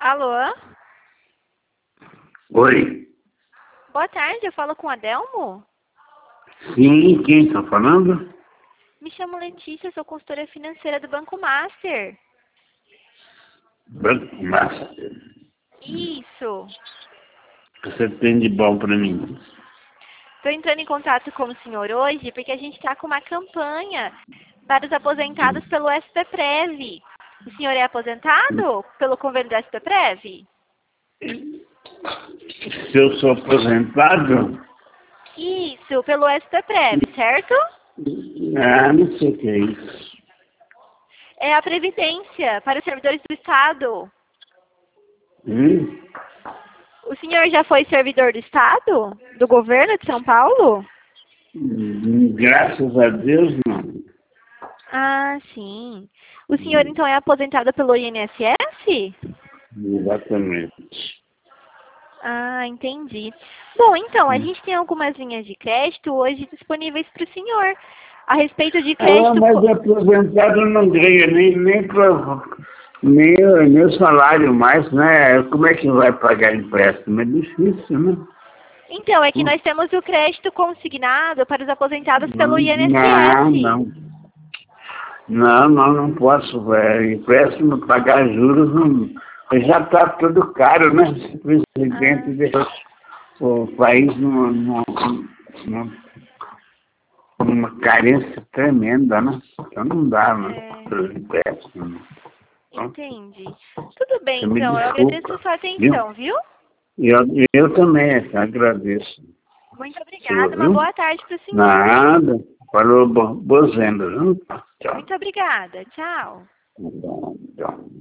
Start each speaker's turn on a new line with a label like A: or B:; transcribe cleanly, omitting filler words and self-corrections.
A: Alô?
B: Oi.
A: Boa tarde, eu falo com o Adelmo?
B: Sim, quem está falando?
A: Me chamo Letícia, sou consultora financeira do Banco Master.
B: Banco Master.
A: Isso.
B: O que você tem de bom para mim?
A: Estou entrando em contato com o senhor hoje porque a gente está com uma campanha para os aposentados pelo SPPrev. O senhor é aposentado pelo convênio do SPPrev?
B: Se eu sou aposentado?
A: Isso, pelo SPPrev, certo?
B: Ah, não sei o que é isso.
A: É a previdência para os servidores do Estado.
B: Hum?
A: O senhor já foi servidor do Estado? Do governo de São Paulo?
B: Graças a Deus, não.
A: Ah, sim. O senhor, então, é aposentado pelo INSS?
B: Exatamente.
A: Ah, entendi. Bom, então, a gente tem algumas linhas de crédito hoje disponíveis para o senhor. A respeito de crédito...
B: Mas aposentado não ganha nem o salário mais, né? Como é que vai pagar empréstimo? É difícil, né?
A: Então, é que nós temos o crédito consignado para os aposentados pelo
B: Não,
A: INSS.
B: não posso. Empréstimo, pagar juros, não, já está tudo caro, né? O presidente deixou o país numa carência tremenda, né? Então não dá, né? Para empréstimo.
A: Entendi. Tudo bem,
B: Você me
A: então. Eu
B: desculpa,
A: agradeço a sua atenção, viu?
B: Eu também agradeço.
A: Muito obrigada.
B: Sua,
A: Uma
B: viu?
A: boa tarde para o senhor.
B: Nada. Falou, boas vendas, viu? Tchau.
A: Muito obrigada. Tchau.
B: Tchau.